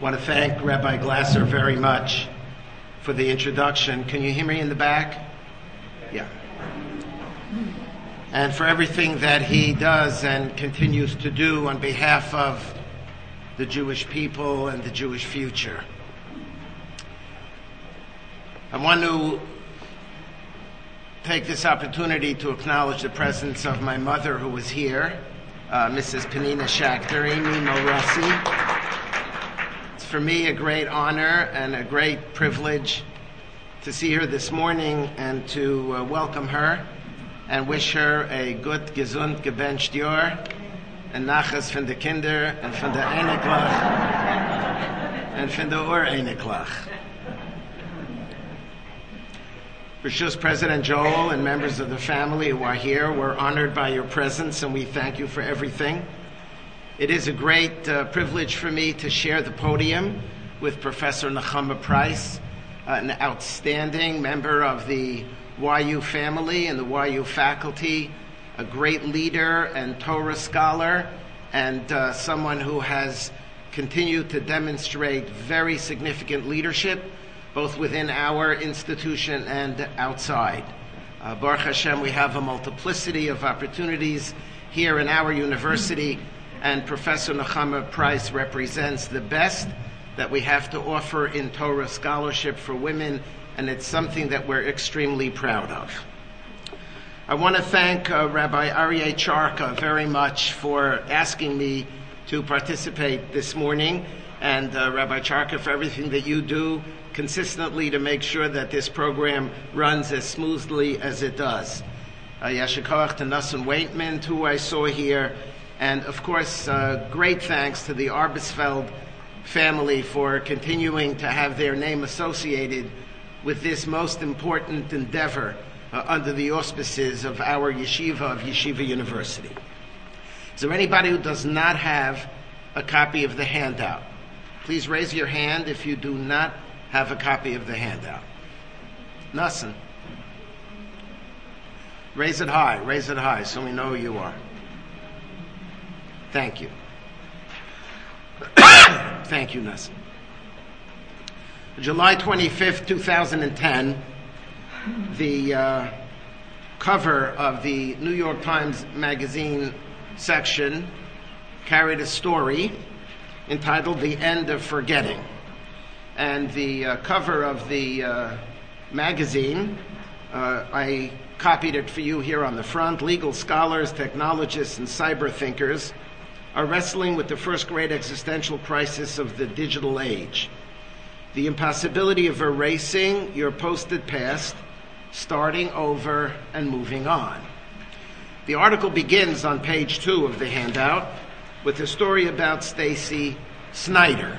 want to thank Rabbi Glasser very much for the introduction. Can you hear me in the back? Yeah. And for everything that he does and continues to do on behalf of the Jewish people and the Jewish future. I want to take this opportunity to acknowledge the presence of my mother who was here, Mrs. Penina Schachter, Amy Morassi. It's for me a great honor and a great privilege to see her this morning and to welcome her and wish her a good, gesund, gebencht Jahr and Nachas von de Kinder and von der Einiglach and von der Ur Einiglach. Rishus President Joel and members of the family who are here, we're honored by your presence and we thank you for everything. It is a great privilege for me to share the podium with Professor Nechama Price, an outstanding member of the YU family and the YU faculty, a great leader and Torah scholar, and someone who has continued to demonstrate very significant leadership both within our institution and outside. Baruch Hashem, we have a multiplicity of opportunities here in our university, and Professor Nechama Price represents the best that we have to offer in Torah scholarship for women, and it's something that we're extremely proud of. I want to thank Rabbi Aryeh Charka very much for asking me to participate this morning, and Rabbi Charka for everything that you do consistently to make sure that this program runs as smoothly as it does. Yashikoach to Nassim Waitman, who I saw here, and of course, great thanks to the Arbesfeld family for continuing to have their name associated with this most important endeavor under the auspices of our yeshiva of Yeshiva University. Is there anybody who does not have a copy of the handout? Please raise your hand if you do not have a copy of the handout. Nassim. Raise it high so we know who you are. Thank you. Thank you, Nassim. July 25th, 2010, the cover of the New York Times Magazine section carried a story entitled "The End of Forgetting." And the cover of the magazine, I copied it for you here on the front. Legal scholars, technologists, and cyber thinkers are wrestling with the first great existential crisis of the digital age: the impossibility of erasing your posted past, starting over, and moving on. The article begins on page 2 of the handout with a story about Stacy Snyder.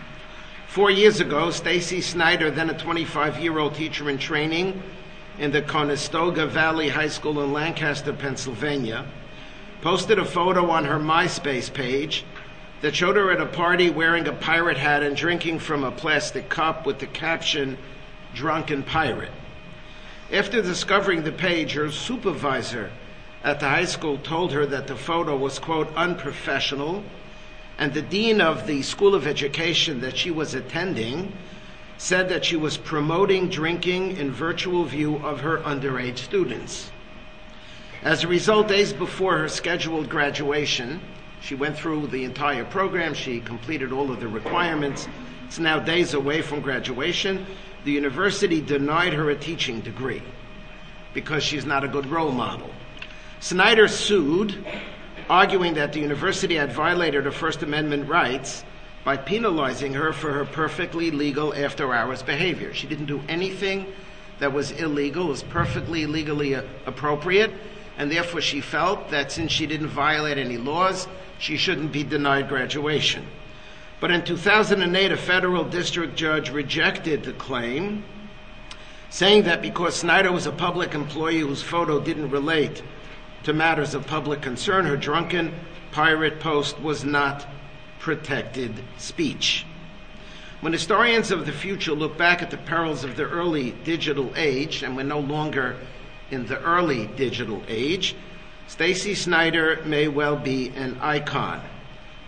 4 years ago, Stacy Snyder, then a 25-year-old teacher in training in the Conestoga Valley High School in Lancaster, Pennsylvania, posted a photo on her MySpace page that showed her at a party wearing a pirate hat and drinking from a plastic cup with the caption, "Drunken Pirate." After discovering the page, her supervisor at the high school told her that the photo was, quote, unprofessional, and the dean of the School of Education that she was attending said that she was promoting drinking in virtual view of her underage students. As a result, days before her scheduled graduation, she went through the entire program, she completed all of the requirements. It's now days away from graduation. The university denied her a teaching degree because she's not a good role model. Snyder sued, arguing that the university had violated her First Amendment rights by penalizing her for her perfectly legal after-hours behavior. She didn't do anything that was illegal. It was perfectly legally appropriate, and therefore she felt that since she didn't violate any laws, she shouldn't be denied graduation. But in 2008, a federal district judge rejected the claim, saying that because Snyder was a public employee whose photo didn't relate to matters of public concern, her drunken pirate post was not protected speech. When historians of the future look back at the perils of the early digital age, and we're no longer in the early digital age, Stacy Snyder may well be an icon.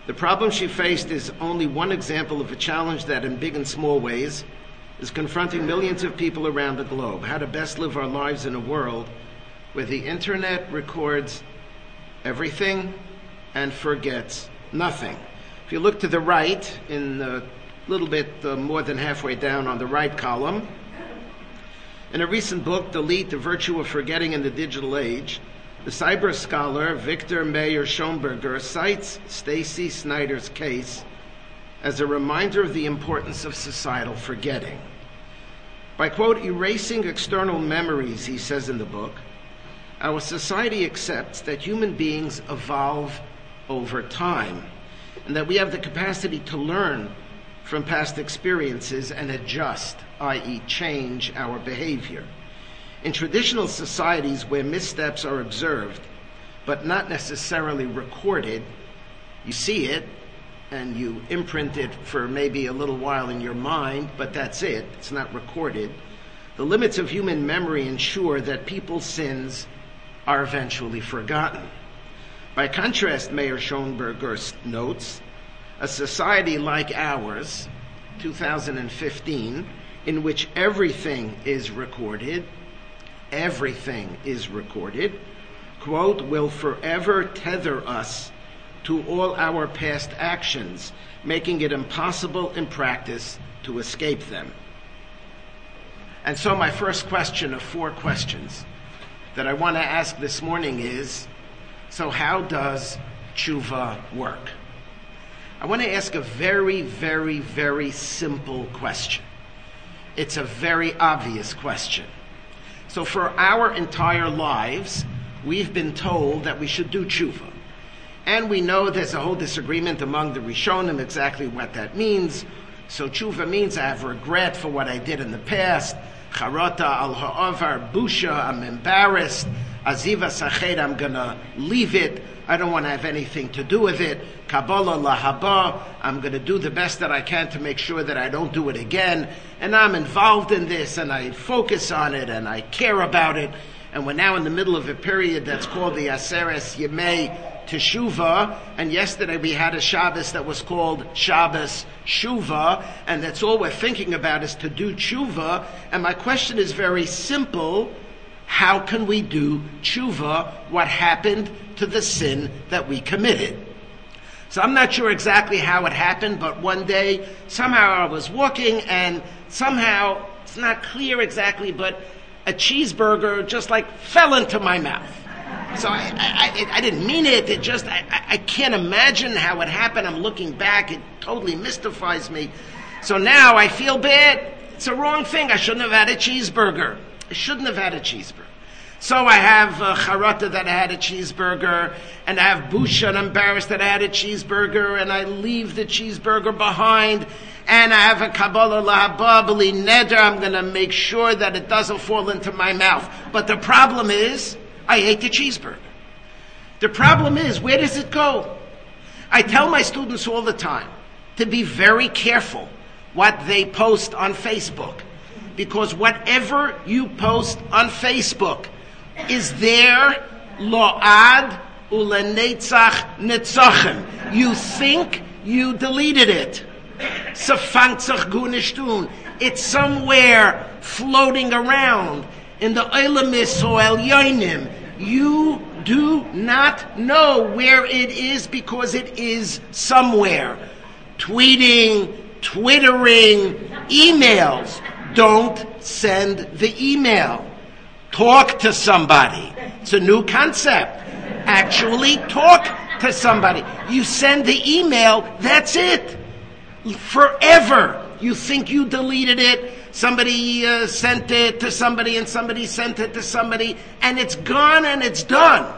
The problem she faced is only one example of a challenge that, in big and small ways, is confronting millions of people around the globe. How to best live our lives in a world where the internet records everything and forgets nothing. If you look to the right, in a little bit more than halfway down on the right column, in a recent book, Delete: The Virtue of Forgetting in the Digital Age, the cyber scholar Victor Meyer Schonberger cites Stacy Snyder's case as a reminder of the importance of societal forgetting. By, quote, erasing external memories, he says in the book, our society accepts that human beings evolve over time and that we have the capacity to learn from past experiences and adjust, i.e. change our behavior. In traditional societies where missteps are observed but not necessarily recorded, you see it and you imprint it for maybe a little while in your mind, but that's it, it's not recorded. The limits of human memory ensure that people's sins are eventually forgotten. By contrast, Mayor Schonberger notes, a society like ours, 2015, in which everything is recorded, quote, will forever tether us to all our past actions, making it impossible in practice to escape them. And so my first question of 4 questions that I want to ask this morning is, so how does tshuva work? I want to ask a very, very, very simple question. It's a very obvious question. So for our entire lives, we've been told that we should do tshuva. And we know there's a whole disagreement among the Rishonim exactly what that means. So tshuva means I have regret for what I did in the past. Charata al ha'avar, busha, I'm embarrassed. Aziva sached, I'm going to leave it. I don't want to have anything to do with it. Kabbalah lahaba, I'm going to do the best that I can to make sure that I don't do it again. And I'm involved in this, and I focus on it, and I care about it. And we're now in the middle of a period that's called the Aseres Yemei Teshuvah. And yesterday we had a Shabbos that was called Shabbos Shuvah. And that's all we're thinking about is to do tshuva. And my question is very simple. How can we do tshuva? What happened to the sin that we committed? So I'm not sure exactly how it happened, but one day, somehow I was walking and somehow, it's not clear exactly, but a cheeseburger just like fell into my mouth. So I didn't mean it. It just, I can't imagine how it happened. I'm looking back. It totally mystifies me. So now I feel bad. It's a wrong thing. I shouldn't have had a cheeseburger. I shouldn't have had a cheeseburger. So I have charata that I had a cheeseburger, and I have busha and I'm embarrassed that I had a cheeseburger, and I leave the cheeseburger behind, and I have a kabbalah lahaba b'li neder. I'm going to make sure that it doesn't fall into my mouth. But the problem is, I ate the cheeseburger. The problem is, where does it go? I tell my students all the time to be very careful what they post on Facebook, because whatever you post on Facebook is there lo'ad ulenetzach netzachem. You think you deleted it. Sefangtzach gunishtun. It's somewhere floating around in the Olamis or El Yoinim. You do not know where it is because it is somewhere. Tweeting, twittering, emails. Don't send the email. Talk to somebody. It's a new concept. Actually talk to somebody. You send the email, that's it. Forever. You think you deleted it, somebody sent it to somebody, and somebody sent it to somebody, and it's gone and it's done.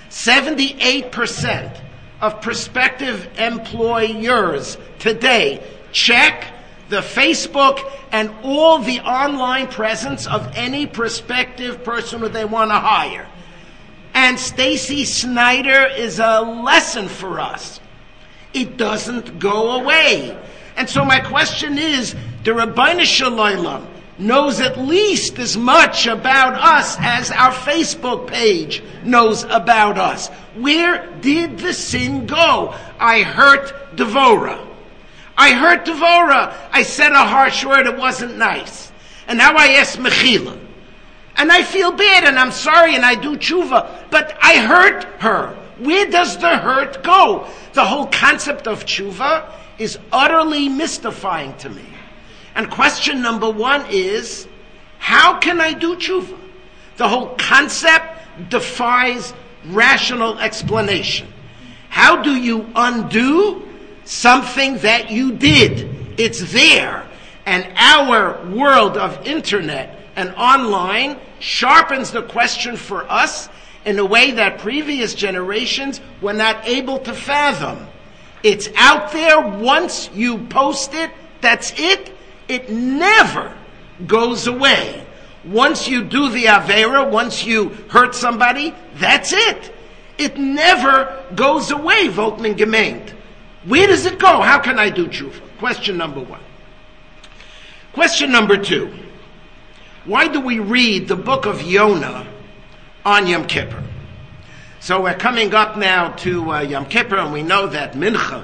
78% of prospective employers today check the Facebook and all the online presence of any prospective person who they want to hire. And Stacy Snyder is a lesson for us. It doesn't go away. And so my question is, the Rabbeinu Shalom knows at least as much about us as our Facebook page knows about us. Where did the sin go? I hurt Devorah. I said a harsh word, it wasn't nice. And now I ask Mechila. And I feel bad and I'm sorry and I do tshuva, but I hurt her. Where does the hurt go? The whole concept of tshuva is utterly mystifying to me. And question number one is, how can I do tshuva? The whole concept defies rational explanation. How do you undo something that you did? It's there. And our world of internet and online sharpens the question for us in a way that previous generations were not able to fathom. It's out there. Once you post it, that's it. It never goes away. Once you do the Avera, once you hurt somebody, that's it. It never goes away, Volkman gemeint. Where does it go? How can I do tshuva? Question number one. Question number two. Why do we read the book of Yonah on Yom Kippur? So we're coming up now to Yom Kippur, and we know that Mincha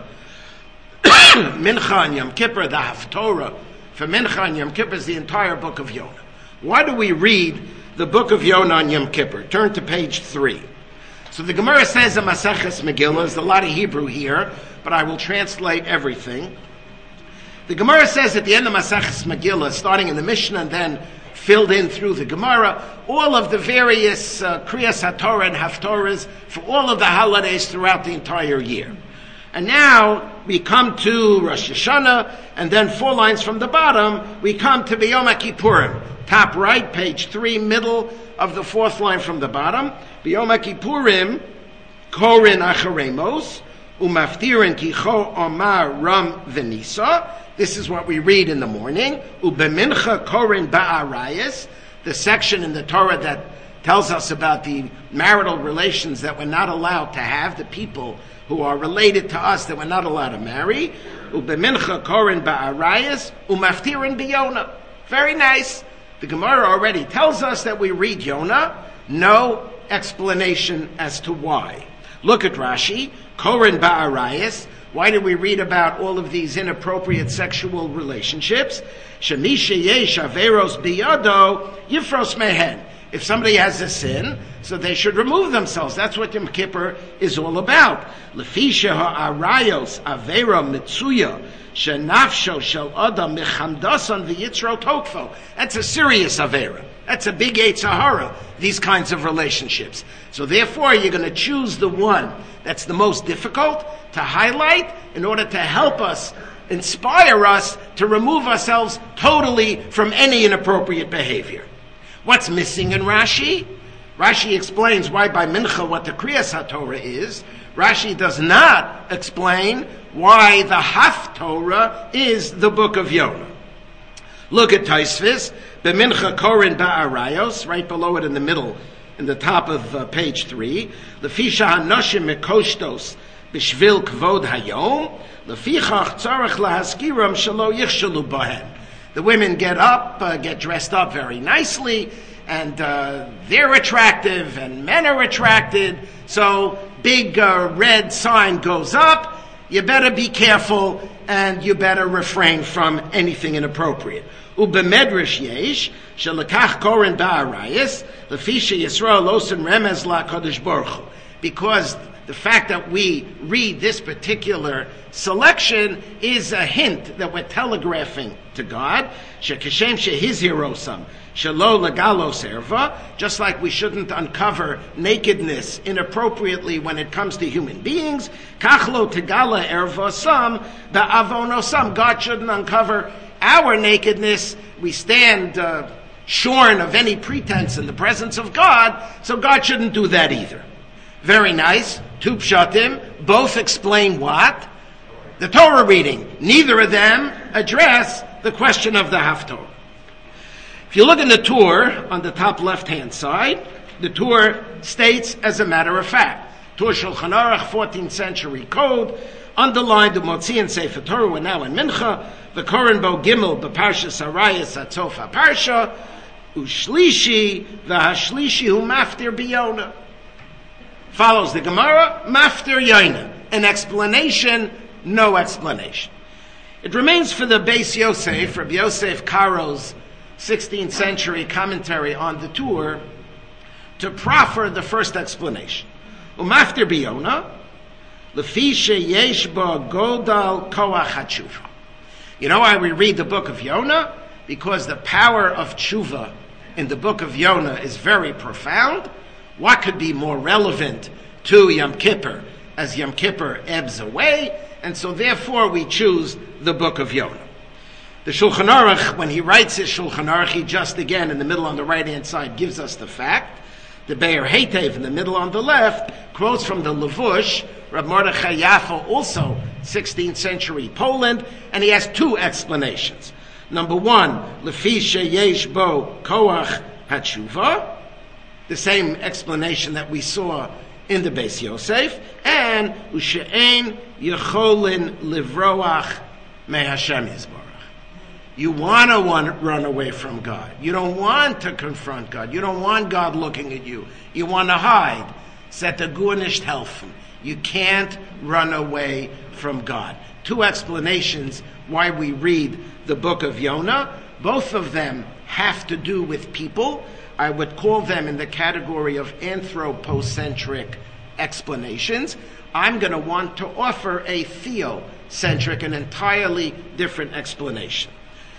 on Yom Kippur, the Haftorah for Mincha on Yom Kippur is the entire book of Yonah. Why do we read the book of Yonah on Yom Kippur? Turn to page 3. So the Gemara says in Maseches Megillah, there's a lot of Hebrew here, but I will translate everything. The Gemara says at the end of Maseches Megillah, starting in the Mishnah and then filled in through the Gemara, all of the various Kriyas HaTorah and Haftorahs for all of the holidays throughout the entire year. And now we come to Rosh Hashanah, and then 4 lines from the bottom, we come to B'Yom Kippurim. Top right, page 3, middle of the 4th line from the bottom. B'Yom Kippurim, Korin Acharemos, Umaftirin Kicho Omar Ram Venisa. This is what we read in the morning. Ubemincha Korin Ba'arayas, the section in the Torah that tells us about the marital relations that we're not allowed to have, the people who are related to us that we're not allowed to marry. Ubemincha Korin Ba'arayas, Umaftirin B'Yonah. Very nice. The Gemara already tells us that we read Yonah. No explanation as to why. Look at Rashi. Korin Ba'arayas. Why do we read about all of these inappropriate sexual relationships? Shemisha yesh averos biyado yifros mehen. If somebody has a sin, so they should remove themselves. That's what Yom Kippur is all about. Lefisha ha'arayos avera mitzuya shenafsho shel adam mechamdasan v'yitzro tokfo. That's a serious avera. That's a big Yetzer Hara, these kinds of relationships. So therefore, you're going to choose the one that's the most difficult to highlight in order to help us, inspire us to remove ourselves totally from any inappropriate behavior. What's missing in Rashi? Rashi explains why by Mincha what the Kriyas HaTorah is. Rashi does not explain why the Haftorah is the book of Yonah. Look at Tosfos, B'Mincha Korin Ba'arayos, right below it in the middle, in the top of page 3. Lefisha hanoshim mekoshtos b'shvil kvod hayom, lefichach tzarech lahaskiram shelo yichshelu bahem. The women get up, get dressed up very nicely, and they're attractive, and men are attracted. So big red sign goes up. You better be careful, and you better refrain from anything inappropriate. Ubemedrash yesh shelakach korin ba'arayis lefisha Yisrael losen remez la Kadosh Baruch Hu. Because the fact that we read this particular selection is a hint that we're telegraphing to God. Shekashem shehizirosam shelo legalos erva. Just like we shouldn't uncover nakedness inappropriately when it comes to human beings. Kachlo tegala erva sam ba'avonosam. God shouldn't uncover our nakedness. We stand shorn of any pretense in the presence of God, so God shouldn't do that either. Very nice. Two pshatim, both explain what? The Torah reading. Neither of them address the question of the Haftorah. If you look in the Tur, on the top left-hand side, the Tur states, as a matter of fact, Tur Shulchan Aruch, 14th century code, Underlined the Motzi and Sefer Torah, we're now in Mincha, the Koran Bo Gimel, B'Parsha Sarayas Atzofa Parsha, Ushlishi, V'Hashlishi Hu Maftir B'Yona. Follows the Gemara, Maftir Yona. An explanation, no explanation. It remains for the Beis Yosef, Rabbi Yosef Karo's 16th century commentary on the Tur, to proffer the first explanation. Umaftir biyona, lefi sheyesh bo godal koach hatshuva. You know why we read the book of Yonah? Because the power of tshuva in the book of Yonah is very profound. What could be more relevant to Yom Kippur as Yom Kippur ebbs away? And so therefore we choose the book of Yonah. The Shulchan Aruch, when he writes his Shulchan Aruch, he just again in the middle on the right-hand side gives us the fact. The Be'er Heitev in the middle on the left quotes from the Levush, Rab Mordechai Yafo, also 16th century Poland, and he has two explanations. Number one, Lefi sheyesh bo koach hatshuva, the same explanation that we saw in the Beis Yosef, and Ushe'ein yecholin livroach me Hashem Yisborach. You want to run away from God. You don't want to confront God. You don't want God looking at you. You want to hide. Set the gu nicht helfen. You can't run away from God. Two explanations why we read the book of Yonah. Both of them have to do with people. I would call them in the category of anthropocentric explanations. I'm going to want to offer a theocentric, an entirely different explanation.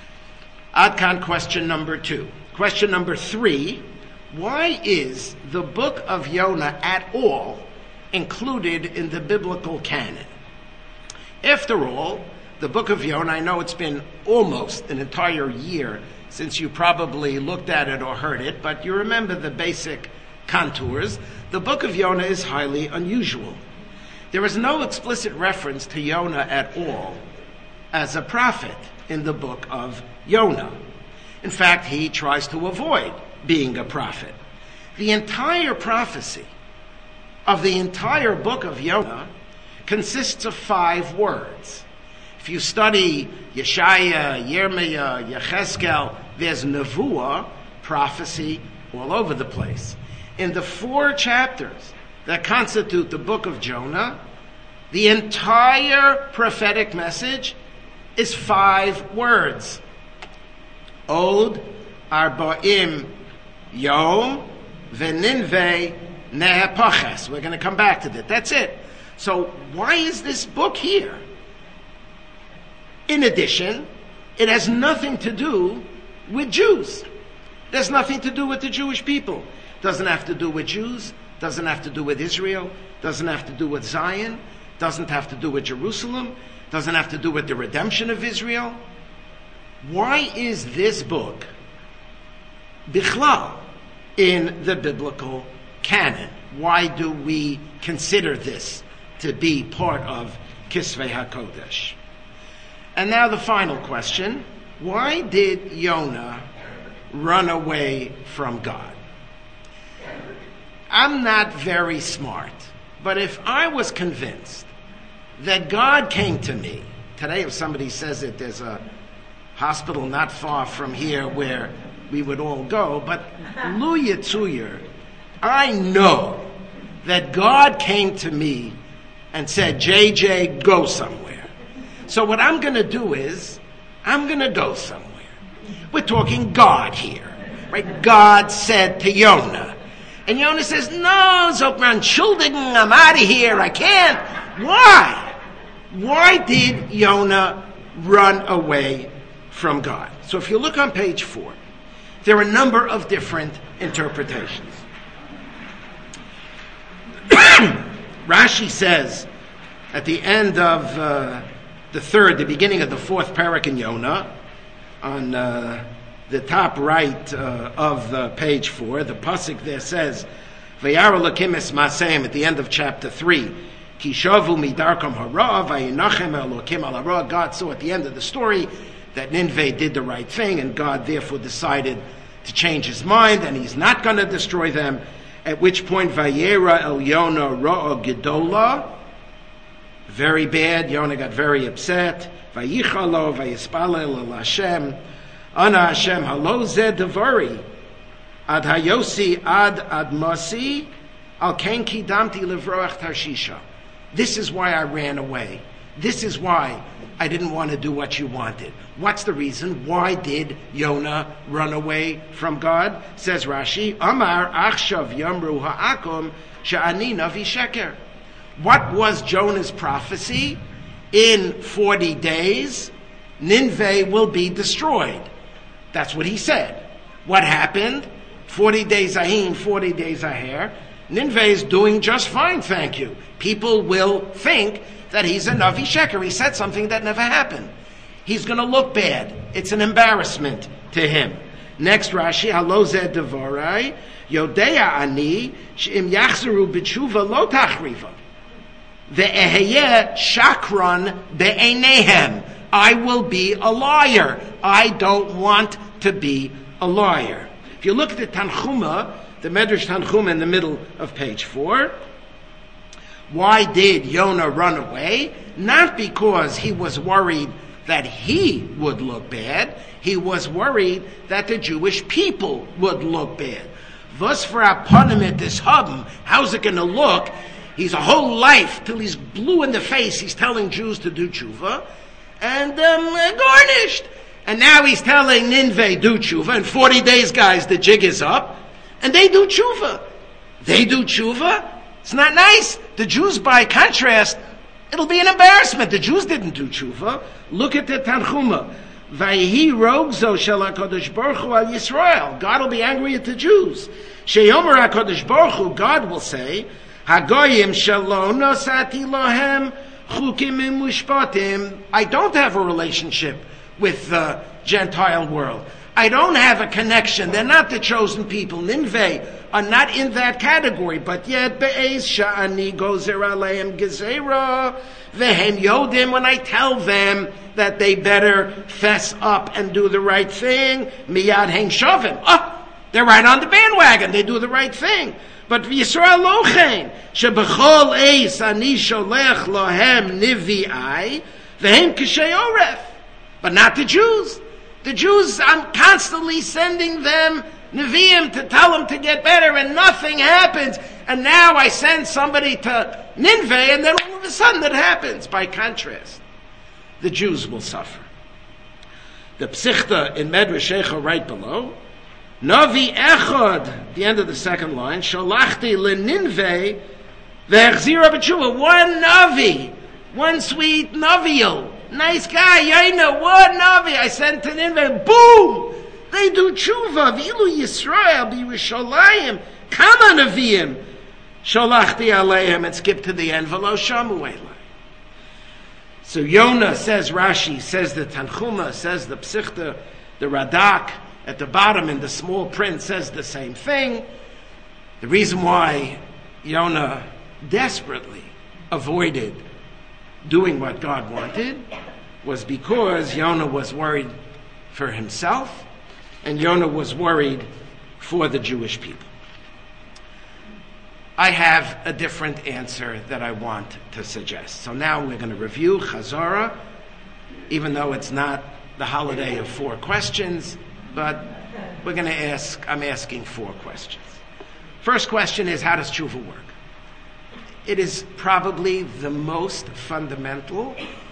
Adkan question number 2. Question number 3, why is the book of Yonah at all included in the biblical canon? After all, the book of Yonah, I know it's been almost an entire year since you probably looked at it or heard it, but you remember the basic contours. The book of Yonah is highly unusual. There is no explicit reference to Yonah at all as a prophet in the book of Yonah. In fact, he tries to avoid being a prophet. The entire prophecy of the entire book of Yonah consists of 5 words. If you study Yeshaya, Yirmiyah, Yechezkel, there's nevuah, prophecy, all over the place. In the 4 chapters that constitute the book of Jonah, the entire prophetic message is 5 words. Od arba'im yom v'ninvei nehepoches. We're going to come back to that. That's it. So why is this book here? In addition, it has nothing to do with Jews. There's nothing to do with the Jewish people. Doesn't have to do with Jews. Doesn't have to do with Israel. Doesn't have to do with Zion. Doesn't have to do with Jerusalem. Doesn't have to do with the redemption of Israel. Why is this book bichlal in the biblical canon? Why do we consider this to be part of Kisvei HaKodesh? And now the final question. Why did Yonah run away from God? I'm not very smart, but if I was convinced that God came to me, today if somebody says it, there's a hospital not far from here where we would all go, but Lu Yitzuyer, I know that God came to me and said, JJ, go somewhere. So what I'm going to do is, I'm going to go somewhere. We're talking God here, right? God said to Yonah. And Yonah says, no, Zokran Schuldigen, I'm out of here, I can't. Why? Why did Yonah run away from God? So if you look on page 4, there are a number of different interpretations. Rashi says at the end of the beginning of the 4th parak in Yonah, on the top right of page 4, the pasuk there says, "Vayara Elokim es Maseim," at the end of chapter 3. Ki shavu midarkom hara, vayinachem Elokim al hara. God saw at the end of the story that Nineveh did the right thing, and God therefore decided to change his mind, and he's not going to destroy them. At which point, Vayera el Yonah ra'a gedola, Very bad. Yonah got very upset. Vayichalo, vayispalel el Hashem. Ana Hashem halo zeh devari. Ad hayosi ad admasi. Al ken kidamti livroach tarshisha. This is why I ran away. This is why I didn't want to do what you wanted. What's the reason? Why did Yonah run away from God? Says Rashi, Amar achshav yamru ha'akum sha'ani navi sheker. What was Jonah's prophecy? In 40 days, Nineveh will be destroyed. That's what he said. What happened? 40 days ahin, 40 days aher. Nineveh is doing just fine, thank you. People will think that he's a Navi Sheker. He said something that never happened. He's going to look bad. It's an embarrassment to him. Next Rashi, Halo zeh devarai, Yodea ani, she'im yachzeru b'tshuva lo tachriva. Ve'eheyeh shakran be'einehem. I will be a liar. I don't want to be a liar. If you look at the Tanchuma, the Medrash Tanchuma in the middle of page 4, why did Yonah run away? Not because he was worried that he would look bad. He was worried that the Jewish people would look bad. Vos for aponim this hubm, how's it going to look? He's a whole life, till he's blue in the face, he's telling Jews to do tshuva, and garnished. And now he's telling Nineveh, do tshuva. In 40 days, guys, the jig is up. And they do tshuva. They do tshuva. It's not nice. The Jews, by contrast, it'll be an embarrassment. The Jews didn't do tshuva. Look at the Tanchuma. Vayihi rogzo shel HaKadosh Baruch Hu al Yisrael. God will be angry at the Jews. Sheyomer HaKadosh Baruch Hu, God will say, Hagoyim shelo nosati lohem chukim mushpatim. I don't have a relationship with the Gentile world. I don't have a connection. They're not the chosen people. Nineveh are not in that category. But yet, be'ez sha'ani gozer aleim gezerah vehem yodim. When I tell them that they better fess up and do the right thing, miyad hein shavim. Oh, they're right on the bandwagon. They do the right thing. But Yisrael lochein shebechol eis ani sholech lohem nivi'ai vehem k'shei oref. But not the Jews. The Jews, I'm constantly sending them Nevi'im to tell them to get better, and nothing happens. And now I send somebody to Nineveh, and then all of a sudden it happens. By contrast, the Jews will suffer. The Psichta in Medrash Echa right below, Navi Echad, the end of the second line, Shalachti leNinveh ve'echzira b'tshuva. One Navi, one sweet Naviel. Nice guy, Yaina, what Navi? I sent to Nineveh, boom! They do tshuva, v'ilu Yisrael, b'Yerushalayim, kama Nevi'im, sholachti aleihim, and skip to the end, v'lo shamu elai. So Yonah, says Rashi, says the Tanchuma, says the Psichta, the Radak, at the bottom in the small print says the same thing. The reason why Yonah desperately avoided doing what God wanted was because Yonah was worried for himself, and Yonah was worried for the Jewish people. I have a different answer that I want to suggest. So now we're going to review Chazorah, even though it's not the holiday of 4 questions, but we're going to I'm asking 4 questions. First question is, how does tshuva work? It is probably the most fundamental,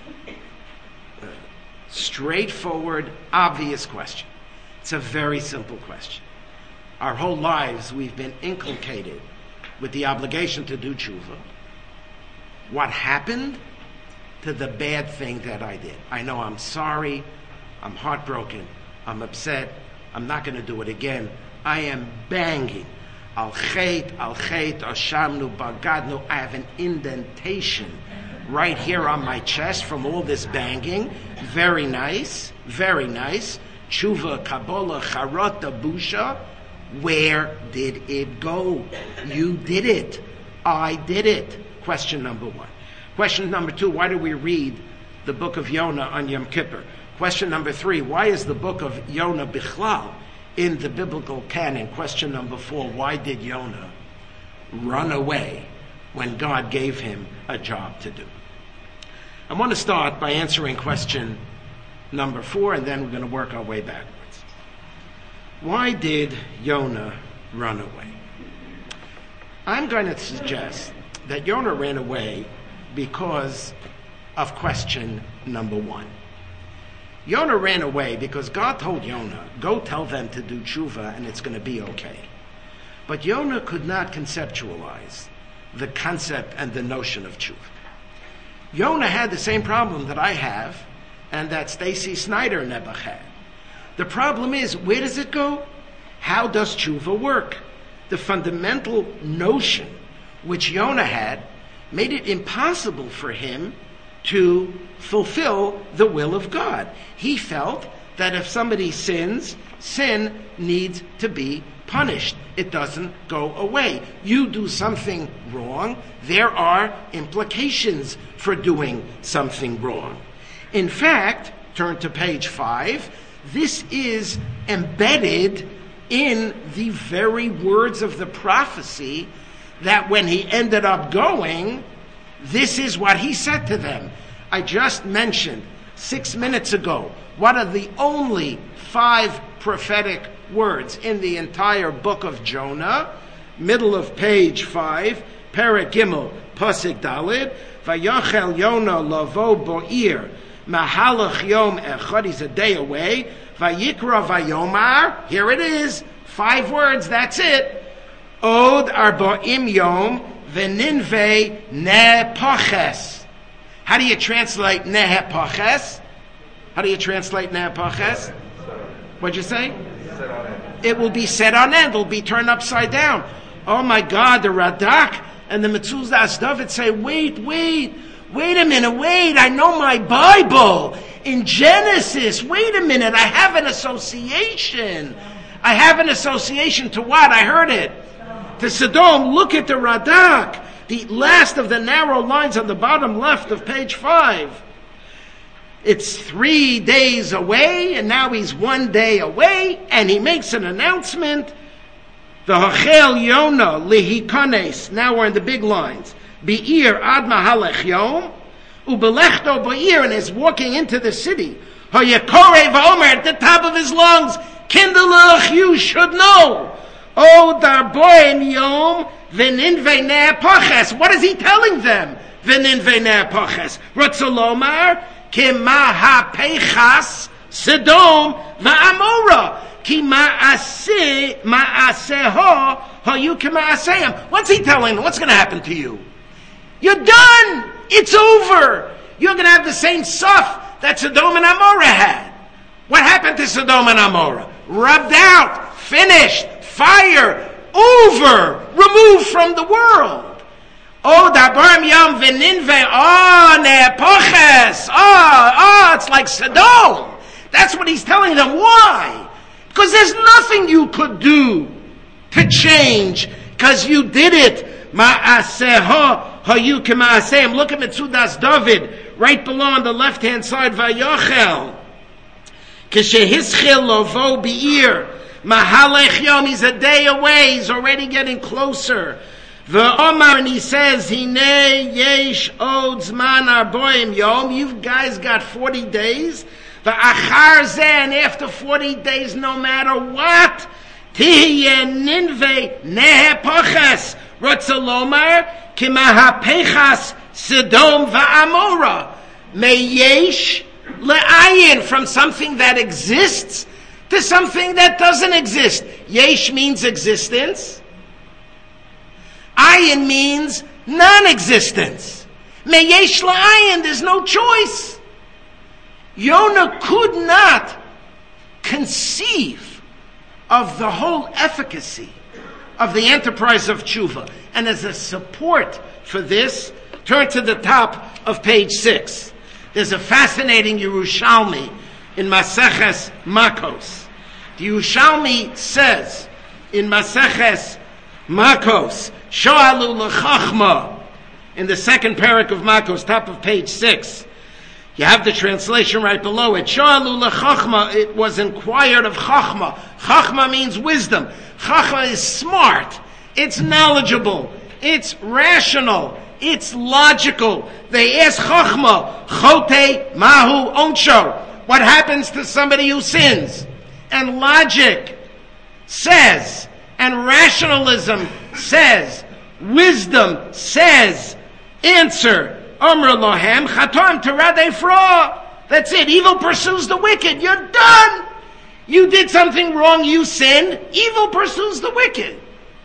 straightforward, obvious question. It's a very simple question. Our whole lives we've been inculcated with the obligation to do tshuva. What happened to the bad thing that I did? I know I'm sorry, I'm heartbroken, I'm upset, I'm not going to do it again. I am banging. Al chet, ashamnu, bagadnu. I have an indentation right here on my chest from all this banging. Very nice, very nice. Tshuva, Kabbalah, Charata, Busha. Where did it go? You did it. I did it. Question number 1. Question number 2, why do we read the book of Yonah on Yom Kippur? Question number 3, why is the book of Yonah Bichlal in the biblical canon? Question number 4, why did Yonah run away when God gave him a job to do? I want to start by answering question number 4, and then we're going to work our way backwards. Why did Yonah run away? I'm going to suggest that Yonah ran away because of question number 1. Yonah ran away because God told Yonah, go tell them to do tshuva and it's going to be okay. But Yonah could not conceptualize the concept and the notion of tshuva. Yonah had the same problem that I have and that Stacy Snyder never had. The problem is, where does it go? How does tshuva work? The fundamental notion which Yonah had made it impossible for him to fulfill the will of God. He felt that if somebody sins, sin needs to be punished. It doesn't go away. You do something wrong, there are implications for doing something wrong. In fact, turn to page 5, this is embedded in the very words of the prophecy that when he ended up going, this is what he said to them. I just mentioned 6 minutes ago, what are the only 5 prophetic words in the entire book of Jonah? Middle of page 5, Perek Gimel, Pasuk Dalid, Vayachel Yonah lavo bo'ir, Mahalach Yom Echad, he's a day away, Vayikra Vayomar, here it is, 5 words, that's it. Od Arba'im Yom, Veninve Ne'paches. How do you translate Ne'paches? How do you translate Ne'paches? What'd you say? It will be set on end. It will be turned upside down. Oh my God, the Radak and the Metzudas David say, wait a minute, I know my Bible. In Genesis, wait a minute, I have an association. I have an association to what? I heard it. To Sodom. Look at the Radak. The last of the narrow lines on the bottom left of page 5. It's 3 days away, and now he's 1 day away, and he makes an announcement. The Hachel Yonah lihikanes. Now we're in the big lines. Be'ir ad mahalech yom, ubelechto be'ir, and is walking into the city. Hayakore v'omer, at the top of his lungs, kindalach, you should know. O darboim yom v'ninve ne'apaches. What is he telling them? V'ninve ne'apaches. Rotzolomar, Kimahapechas Sodom va'amora ki ma'aseho hayu kima'aseim. What's he telling them? What's going to happen to you? You're done. It's over. You're going to have the same stuff that Sodom and Amorah had. What happened to Sodom and Amorah? Rubbed out, finished, fire, over, removed from the world. Oh, Dabarim Yom V'ninve, Ne'apoches, it's like Sodom. That's what he's telling them. Why? Because there's nothing you could do to change, because you did it. Ma'aseho, hayu k'ma'aseim. Look at Metzudas David, right below on the left-hand side, Vayochel. K'shehischil lovo bi'ir, Mahalech Yom, he's a day away, he's already getting closer. The Omar, and he says, Hine yesh od zman arboim yom. You guys got 40 days. The achar zeh, and after 40 days, no matter what, tihye ninve ne'epoches rotzalomar kimahapechas Sodom va'amora. Meyesh le'ayin, from something that exists to something that doesn't exist. Yesh means existence. Ayin means non-existence. Meyesh la'ayin, there's no choice. Yonah could not conceive of the whole efficacy of the enterprise of tshuva. And as a support for this, turn to the top of page 6. There's a fascinating Yerushalmi in Maseches Makos. The Yerushalmi says in Maseches Makos, Shoalu l'chachma, in the second parak of Makos, top of page 6. You have the translation right below it. Shoalu l'chachma, it was inquired of chachma. Chachma means wisdom. Chachma is smart. It's knowledgeable. It's rational. It's logical. They ask Chachma, Chote Mahu Onsho. What happens to somebody who sins? And logic says, and rationalism says, wisdom says, answer, Amr Lohem, Chatam Terade Fra. That's it. Evil pursues the wicked. You're done. You did something wrong, you sinned. Evil pursues the wicked.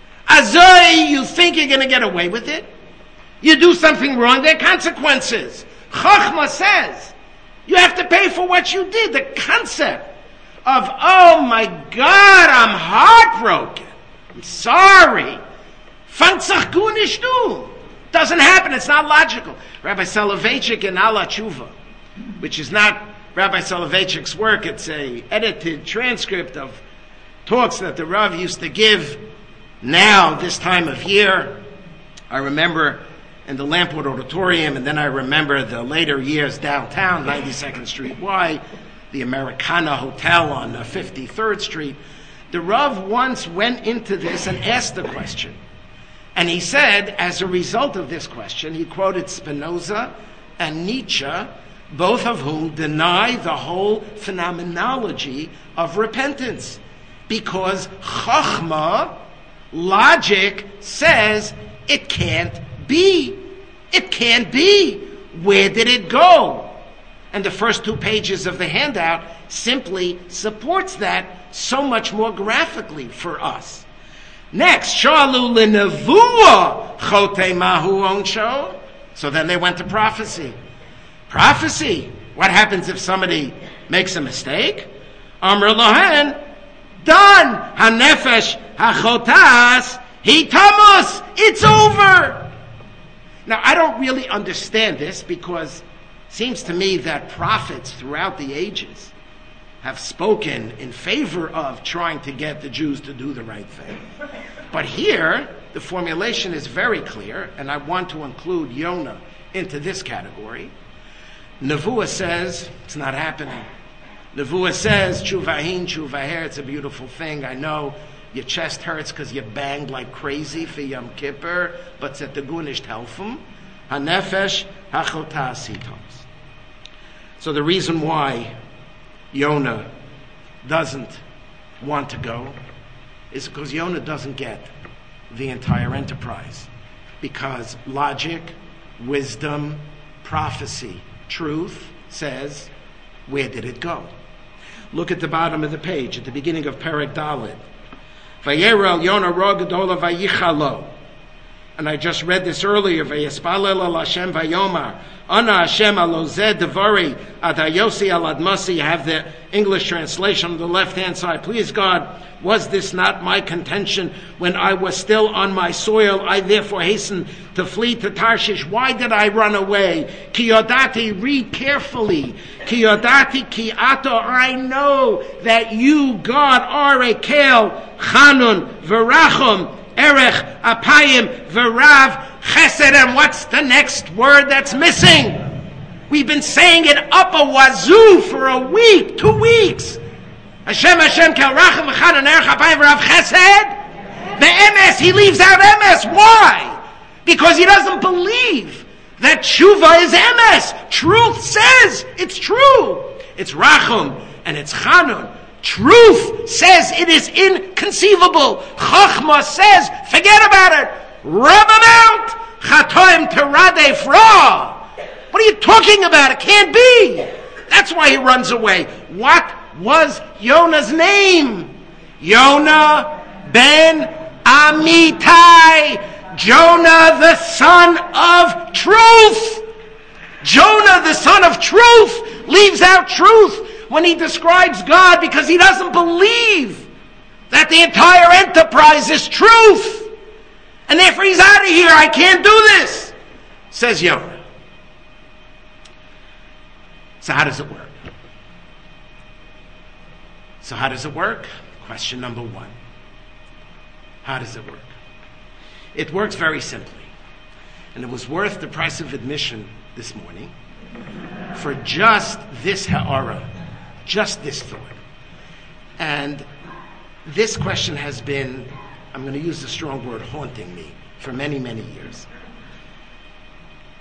Azoi, you think you're going to get away with it? You do something wrong, there are consequences. Chachma says, you have to pay for what you did. The concept of, oh my God, I'm heartbroken. I'm sorry. Fantzach gunish du. Doesn't happen, it's not logical. Rabbi Soloveitchik in Ala Tshuva, which is not Rabbi Soloveitchik's work, it's a edited transcript of talks that the Rav used to give now, this time of year. I remember in the Lampwood Auditorium, and then I remember the later years downtown, 92nd Street Y, the Americana Hotel on 53rd Street. The Rav once went into this and asked the question. And he said, as a result of this question, he quoted Spinoza and Nietzsche, both of whom deny the whole phenomenology of repentance. Because Chachma, logic, says it can't be. It can't be. Where did it go? And the first 2 pages of the handout simply supports that so much more graphically for us. Next, Shalu l'nevuah chote mahu onsho. So then they went to prophecy. Prophecy. What happens if somebody makes a mistake? Amr lohen, done. Hanefesh hachotas hitamus. It's over. Now, I don't really understand this because it seems to me that prophets throughout the ages have spoken in favor of trying to get the Jews to do the right thing. But here, the formulation is very clear, and I want to include Yonah into this category. Nevuah says, it's not happening. Nevuah says, Chuvahin, Chuvaher, it's a beautiful thing. I know your chest hurts because you banged like crazy for Yom Kippur, but it's at the Gunisht Helfum. Hanefesh, Hachotas Hitoms. So the reason why Yonah doesn't want to go is because Yonah doesn't get the entire enterprise. Because logic, wisdom, prophecy, truth says, where did it go? Look at the bottom of the page, at the beginning of Perek Dalet. Vayerel Yonah ro gedola vayichalo. And I just read this earlier. Vayispalel al Hashem vayomar. Ana Hashem alozeh devari adayosi al admasi. You have the English translation on the left-hand side. Please God, was this not my contention when I was still on my soil? I therefore hastened to flee to Tarshish. Why did I run away? Ki yodati, read carefully. Ki yodati ki ato, I know that you, God, are a kel, chanun, verachum, erech, apayim, verav, chesed. And what's the next word that's missing? We've been saying it up a wazoo for a week, 2 weeks. Hashem, Hashem, kel racham, v'chanun, erech, apayim, verav, chesed. The emes, he leaves out emes. Why? Because he doesn't believe that tshuva is emes. Truth says it's true. It's rachum and it's chanun. Truth says it is inconceivable. Chachma says, forget about it. Rub them out. Chatoim terade fra. What are you talking about? It can't be. That's why he runs away. What was Yonah's name? Yonah ben Amittai. Jonah, the son of truth. Jonah, the son of truth, leaves out truth when he describes God because he doesn't believe that the entire enterprise is truth. And therefore he's out of here. I can't do this, says Jonah. So how does it work? Question number 1. How does it work? It works very simply. And it was worth the price of admission this morning for just this ha'ara, just this thought. And this question has been, I'm going to use the strong word, haunting me for many, many years.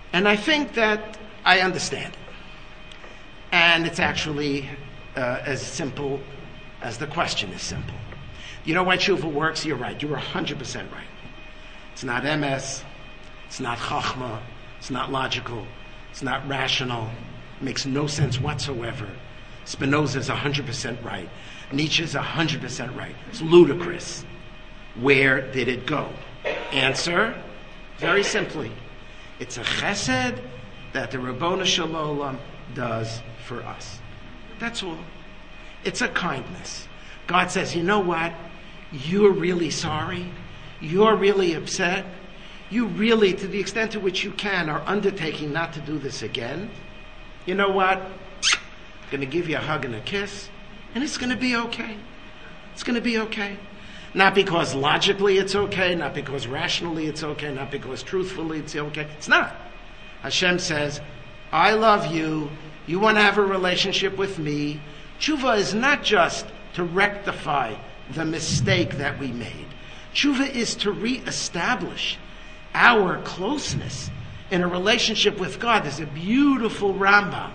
And I think that I understand it. And it's actually as simple as the question is simple. You know why tshuva works? You're right. You're 100% right. It's not MS. It's not chachma. It's not logical. It's not rational. It makes no sense whatsoever. Spinoza's 100% right. Nietzsche's 100% right. It's ludicrous. Where did it go? Answer, very simply, it's a chesed that the Rabbonu Shel Olam does for us. That's all. It's a kindness. God says, you know what? You're really sorry. You're really upset. You really, to the extent to which you can, are undertaking not to do this again. You know what? I'm going to give you a hug and a kiss, and it's going to be okay. It's going to be okay. Not because logically it's okay, not because rationally it's okay, not because truthfully it's okay. It's not. Hashem says, I love you. You want to have a relationship with me. Tshuva is not just to rectify the mistake that we made. Tshuva is to reestablish our closeness in a relationship with God. There's a beautiful Rambam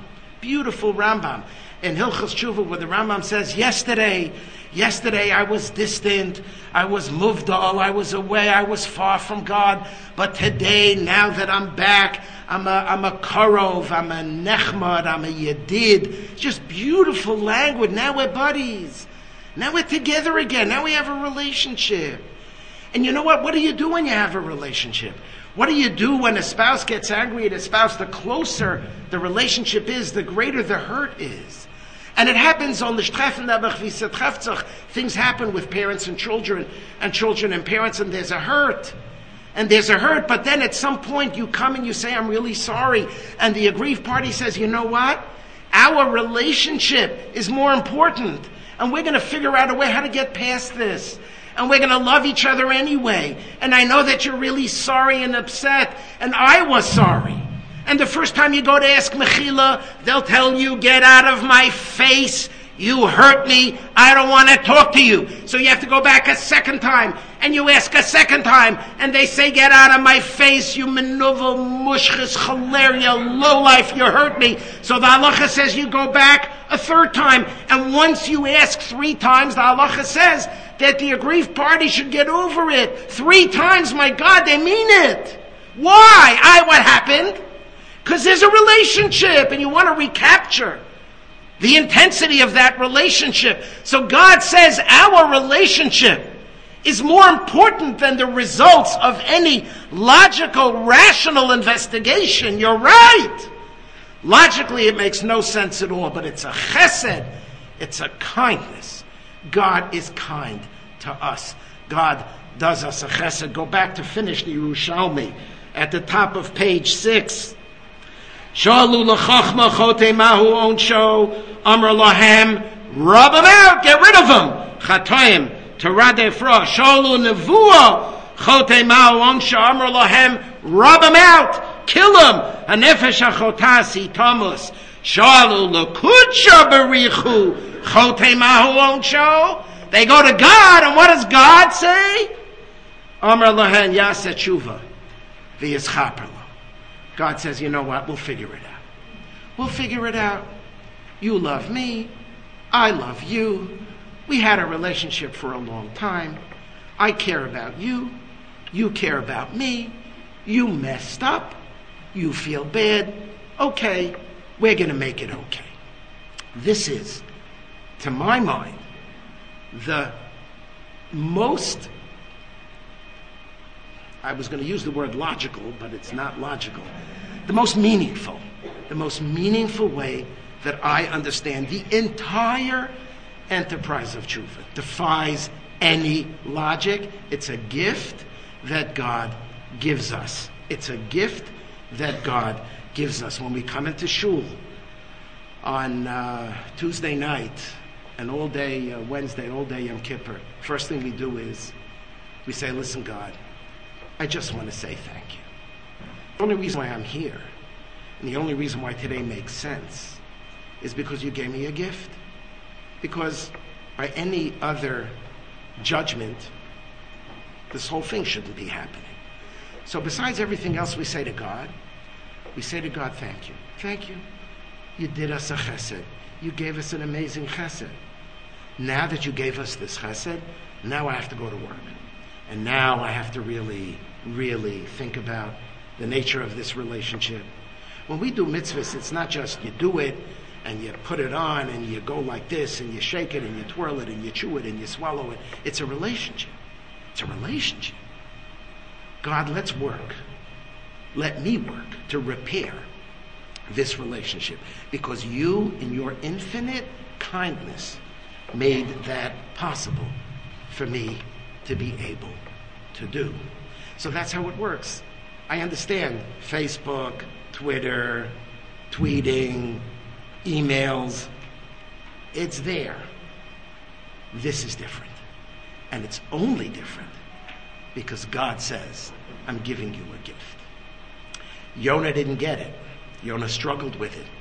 in Hilchos Tshuva where the Rambam says, yesterday I was distant, I was muvdal, I was away, I was far from God, but today, now that I'm back, I'm a karov, I'm a nechmad, I'm a yedid. Just beautiful language. Now we're buddies. Now we're together again. Now we have a relationship. And you know what? What do you do when you have a relationship? What do you do when a spouse gets angry at a spouse? The closer the relationship is, the greater the hurt is. And it happens on the Shtreffen Dabach Visa Treftzach. Things happen with parents and children and parents, and there's a hurt. And there's a hurt, but then at some point you come and you say, I'm really sorry. And the aggrieved party says, you know what? Our relationship is more important. And we're going to figure out a way how to get past this. And we're going to love each other anyway. And I know that you're really sorry and upset. And I was sorry. And the first time you go to ask Mechila, they'll tell you, get out of my face. You hurt me. I don't want to talk to you. So you have to go back a second time. And you ask a second time. And they say, get out of my face. You menuvel, mushchis, chaleria, lowlife. You hurt me. So the halacha says you go back a third time. And once you ask 3 times, the halacha says that the aggrieved party should get over it. 3 times, my God, they mean it. Why? What happened? Because there's a relationship and you want to recapture the intensity of that relationship. So God says our relationship is more important than the results of any logical, rational investigation. You're right. Logically, it makes no sense at all, but it's a chesed. It's a kindness. God is kind to us. God does us a chesed. Go back to finish the Yerushalmi at the top of page 6. Shalu l'chachma chote mahu onsho amr lahem, rub him out, get rid of him. Chatoim terade fra. Shalu nevuah chote mahu onsho amr lahem, rub him out, kill him. Hanefesh achotasi tamus. Shalu l'kudsha berichu chote mahu onsho. They go to God, and what does God say? Amr lahem yaseh tshuva v'yischaper. God says, you know what? We'll figure it out. We'll figure it out. You love me. I love you. We had a relationship for a long time. I care about you. You care about me. You messed up. You feel bad. Okay, we're going to make it okay. This is, to my mind, the most, I was going to use the word logical, but it's not logical. The most meaningful way that I understand the entire enterprise of tshuva. Defies any logic. It's a gift that God gives us. It's a gift that God gives us. When we come into shul on Tuesday night and all day Wednesday, all day Yom Kippur, first thing we do is we say, listen, God, I just want to say thank you. The only reason why I'm here, and the only reason why today makes sense, is because you gave me a gift. Because by any other judgment, this whole thing shouldn't be happening. So besides everything else we say to God, We say to God, thank you. Thank you. You did us a chesed. You gave us an amazing chesed. Now that you gave us this chesed, now I have to go to work. And now I have to really, really think about the nature of this relationship. When we do mitzvahs, it's not just you do it and you put it on and you go like this and you shake it and you twirl it and you chew it and you swallow it. It's a relationship. It's a relationship. God, let's work. Let me work to repair this relationship, because you, in your infinite kindness, made that possible for me to be able to do. So that's how it works. I understand Facebook, Twitter, tweeting, emails. It's there. This is different. And it's only different because God says, I'm giving you a gift. Yonah didn't get it. Yonah struggled with it.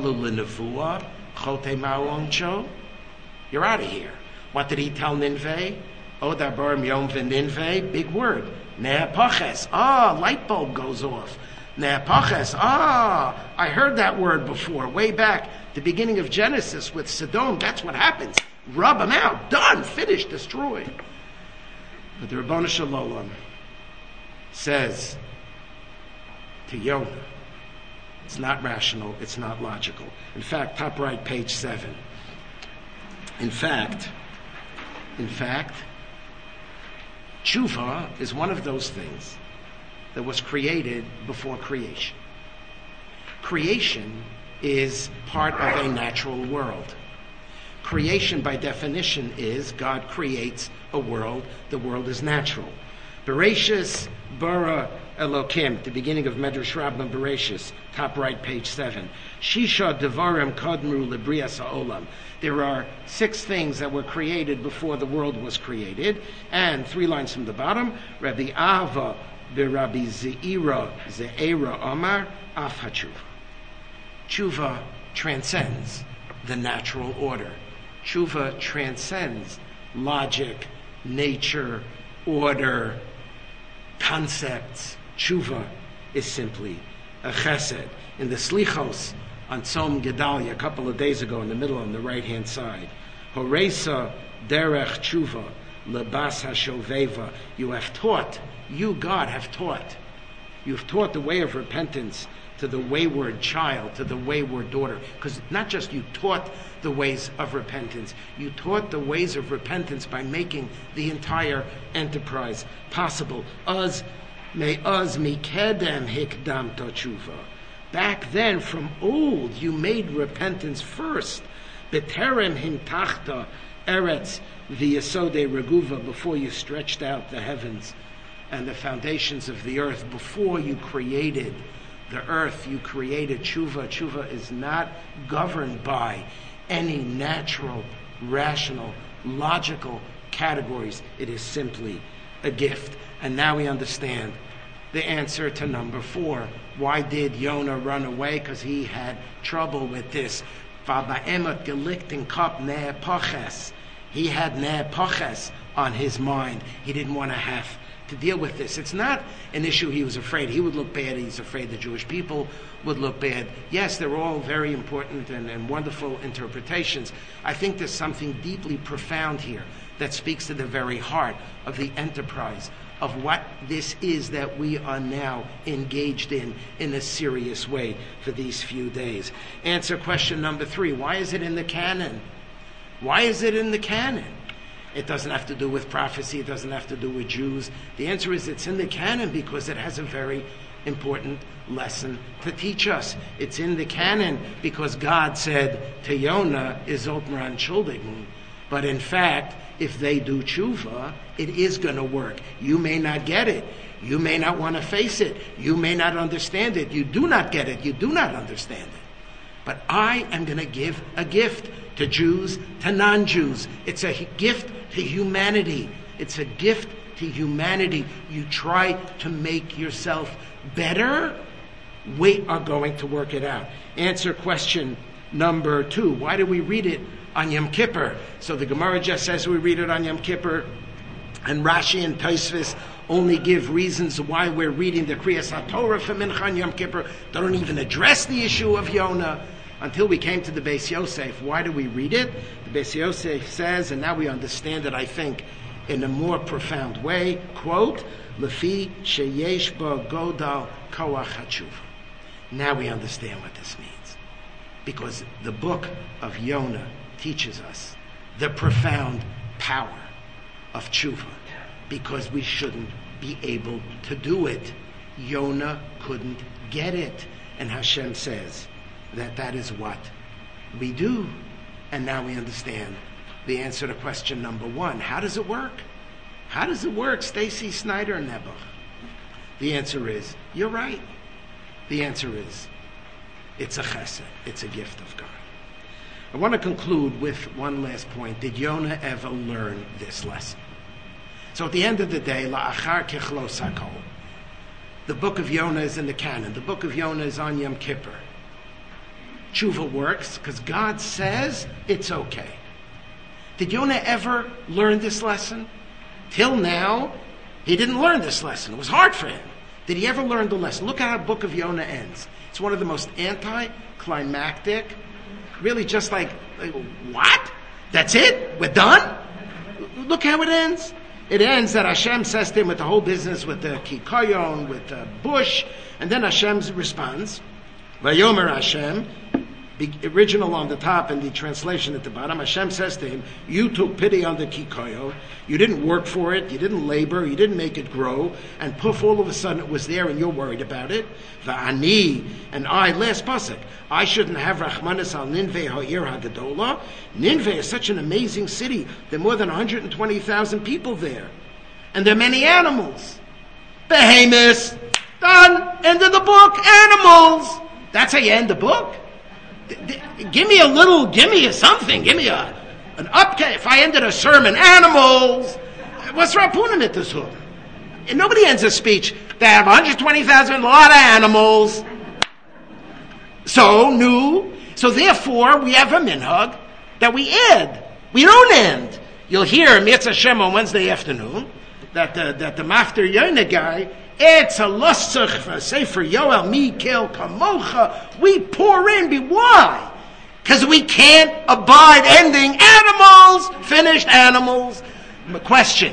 You're out of here. What did he tell Nineveh? Odabar Yom v'Nineveh, big word. Ne'apaches. Light bulb goes off. Ne'apaches. I heard that word before, way back, the beginning of Genesis with Sodom. That's what happens. Rub them out. Done. Finished. Destroyed. But the Ribono Shel Olam says to Yonah, it's not rational, it's not logical. In fact, top right, page 7. In fact, tshuva is one of those things that was created before creation. Creation is part of a natural world. Creation, by definition, is God creates a world. The world is natural. Bereshis bara Elokim, the beginning of Medrash Rabbah Bereshis, top right, page 7. Shisha devarim kadmru lebrias ha'olam. There are 6 things that were created before the world was created, and 3 lines from the bottom. Rabbi Ava beRabbi Ze'era Amar af hatshuva. Tshuva transcends the natural order. Tshuva transcends logic, nature, order, concepts. Tshuva is simply a chesed. In the Slichos on Tzom Gedalia a couple of days ago, in the middle on the right-hand side, Horesa derech tshuva lebas hashoveva. You have taught, you God have taught. You have taught the way of repentance to the wayward child, to the wayward daughter. Because not just you taught the ways of repentance, you taught the ways of repentance by making the entire enterprise possible. Mikedem hikdam tshuva. Back then, from old, you made repentance first. Beterem himtachta eretz v'yesodei reguva, before you stretched out the heavens and the foundations of the earth. Before you created the earth, you created tshuva. Tshuva is not governed by any natural, rational, logical categories. It is simply a gift. And now we understand the answer to number 4. Why did Yonah run away? Because he had trouble with this. He had ne'epoches on his mind. He didn't want to have to deal with this. It's not an issue he was afraid he would look bad. He's afraid the Jewish people would look bad. Yes, they're all very important and wonderful interpretations. I think there's something deeply profound here that speaks to the very heart of the enterprise of what this is that we are now engaged in a serious way for these few days. Answer question number 3. Why is it in the canon? Why is it in the canon? It doesn't have to do with prophecy. It doesn't have to do with Jews. The answer is it's in the canon because it has a very important lesson to teach us. It's in the canon because God said to Yonah, Izot Moran Schuldigen. But in fact, if they do tshuva, it is going to work. You may not get it. You may not want to face it. You may not understand it. You do not get it. You do not understand it. But I am going to give a gift to Jews, to non-Jews. It's a gift to humanity. It's a gift to humanity. You try to make yourself better. We are going to work it out. Answer question number 2. Why do we read it on Yom Kippur? So the Gemara just says we read it on Yom Kippur, and Rashi and Tosfos only give reasons why we're reading the Kriyas HaTorah for Mincha and Yom Kippur. They don't even address the issue of Yonah until we came to the Beis Yosef. Why do we read it? The Beis Yosef says, and now we understand it, I think, in a more profound way, quote, Lefi sheyesh bo godal koach hatshuva. Now we understand what this means. Because the book of Yonah teaches us the profound power of tshuva. Because we shouldn't be able to do it. Yonah couldn't get it. And Hashem says that is what we do. And now we understand the answer to question number one. How does it work? How does it work, Stacy Snyder and Nebuch? The answer is, you're right. The answer is, it's a chesed. It's a gift of God. I want to conclude with one last point. Did Yonah ever learn this lesson? So at the end of the day, la'achar kechlos hakol. The book of Yonah is in the canon. The book of Yonah is on Yom Kippur. Tshuva works because God says it's okay. Did Yonah ever learn this lesson? Till now, he didn't learn this lesson. It was hard for him. Did he ever learn the lesson? Look at how the book of Yonah ends. It's one of the most anticlimactic. Really just like what? That's it? We're done? Look how it ends. It ends that Hashem says to him with the whole business with the kikayon, with the bush, and then Hashem responds, Vayomer Hashem, the original on the top and the translation at the bottom, Hashem says to him, you took pity on the kikayon, you didn't work for it, you didn't labor, you didn't make it grow, and poof, all of a sudden it was there and you're worried about it. Va'ani, and I, last pasuk, I shouldn't have Rachmanis al Ninveh ha'ir ha'gadola. Ninveh is such an amazing city. There are more than 120,000 people there. And there are many animals. Behemoths. Done. End of the book. Animals. That's how you end the book? Give me something. Give me an update. If I ended a sermon, animals. What's Rapunim at this hook? And nobody ends a speech. They have 120,000, a lot of animals. So therefore, we have a minhag that we add. We don't end. You'll hear Mitzvah Hashem on Wednesday afternoon that the Mafter Yonah guy, it's a lustzach for Sefer Yoel, Mikel Kamocha. We pour in. Why? Because we can't abide ending animals, finished animals. Question.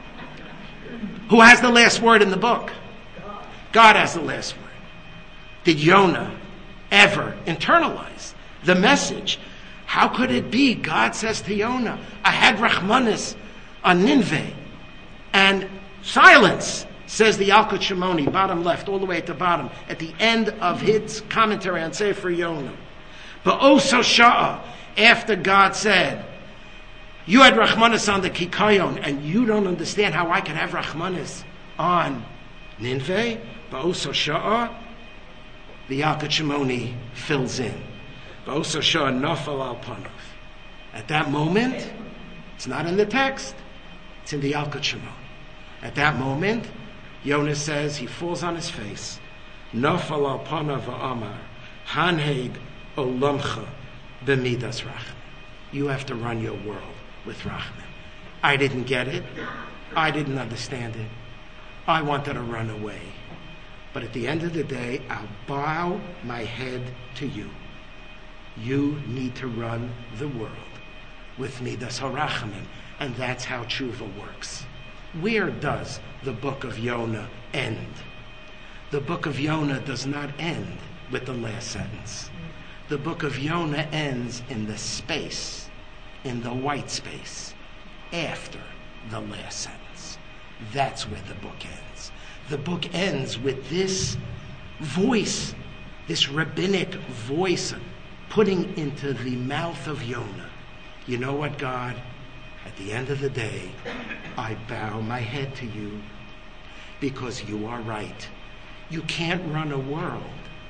Who has the last word in the book? God has the last word. Did Yonah ever internalize the message? How could it be? God says to Yonah, I had Rachmanis on Ninveh. And silence, says the Yalkut Shimoni, bottom left, all the way at the bottom, at the end of his commentary on Sefer Yonah. But also Sha'ah, after God said, you had Rachmanis on the Kikayon, and you don't understand how I can have Rachmanis on Ninveh. But also Sha'ah, the Yalkut Shimoni fills in. But also Sha'ah nafal al panav. At that moment, it's not in the text, it's in the Yalkut Shimoni. At that moment, Yonah says he falls on his face. Nafal al panav va'amar hanheg olamcha b'midas rachman. You have to run your world with rachman. I didn't get it. I didn't understand it. I wanted to run away. But at the end of the day, I'll bow my head to you. You need to run the world with midas harachamim. And that's how tshuva works. Where does the book of Yonah end? The book of Yonah does not end with the last sentence. The book of Yonah ends in the space, in the white space, after the last sentence. That's where the book ends. The book ends with this voice, this rabbinic voice putting into the mouth of Yonah, you know what, God? At the end of the day, I bow my head to you because you are right. You can't run a world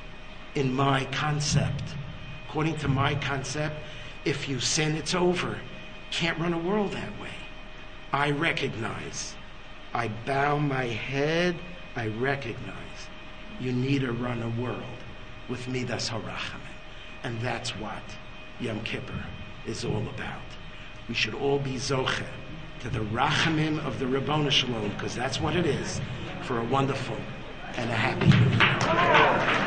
in my concept. According to my concept, if you sin, it's over. Can't run a world that way. I recognize. I bow my head. I recognize you need to run a world with midas harachamim. And that's what Yom Kippur is all about. We should all be zocheh to the Rachamim of the Ribono Shel Olam, because that's what it is, for a wonderful and a happy New Year.